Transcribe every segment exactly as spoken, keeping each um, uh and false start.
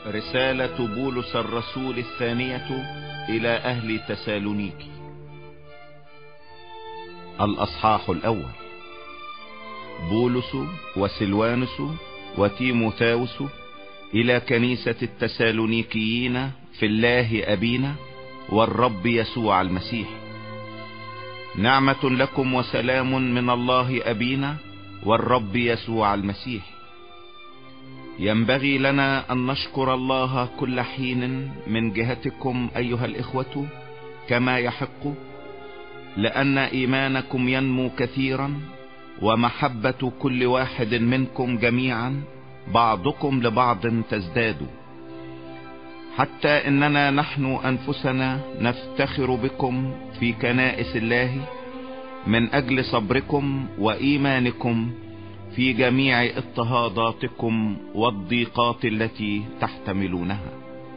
رسالة بولس الرسول الثانية إلى أهل تسالونيكي. الأصحاح الأول. بولس وسلوانس وتيموثاوس إلى كنيسة التسالونيكيين في الله أبينا والرب يسوع المسيح، نعمة لكم وسلام من الله أبينا والرب يسوع المسيح. ينبغي لنا أن نشكر الله كل حين من جهتكم أيها الإخوة كما يحق، لأن إيمانكم ينمو كثيرا، ومحبة كل واحد منكم جميعا بعضكم لبعض تزداد، حتى إننا نحن أنفسنا نفتخر بكم في كنائس الله من أجل صبركم وإيمانكم في جميع اضطهاداتكم والضيقات التي تحتملونها،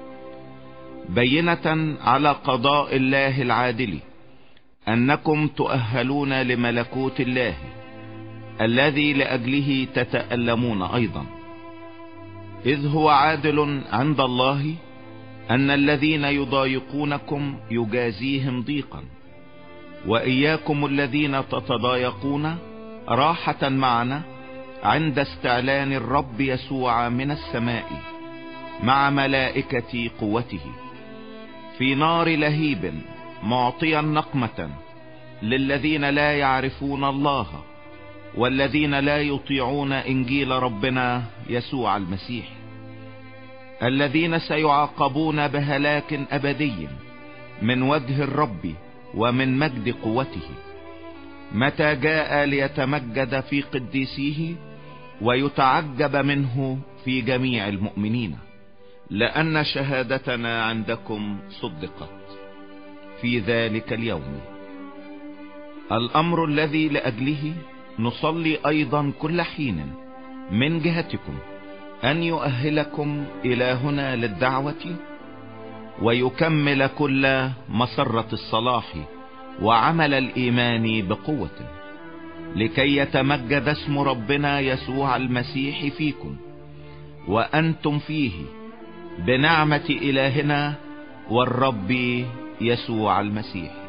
بينة على قضاء الله العادل أنكم تؤهلون لملكوت الله الذي لأجله تتألمون أيضا. إذ هو عادل عند الله أن الذين يضايقونكم يجازيهم ضيقا، وإياكم الذين تتضايقون راحة معنا عند استعلان الرب يسوع من السماء مع ملائكة قوته في نار لهيب، معطيا نقمة للذين لا يعرفون الله والذين لا يطيعون إنجيل ربنا يسوع المسيح، الذين سيعاقبون بهلاك أبدي من وجه الرب ومن مجد قوته، متى جاء ليتمجد في قديسيه ويتعجب منه في جميع المؤمنين، لأن شهادتنا عندكم صدقت في ذلك اليوم. الأمر الذي لأجله نصلي أيضا كل حين من جهتكم أن يؤهلكم إلهنا للدعوة، ويكمل كل مسرة الصلاح وعمل الإيمان بقوة، لكي يتمجد اسم ربنا يسوع المسيح فيكم وأنتم فيه، بنعمة إلهنا والرب يسوع المسيح.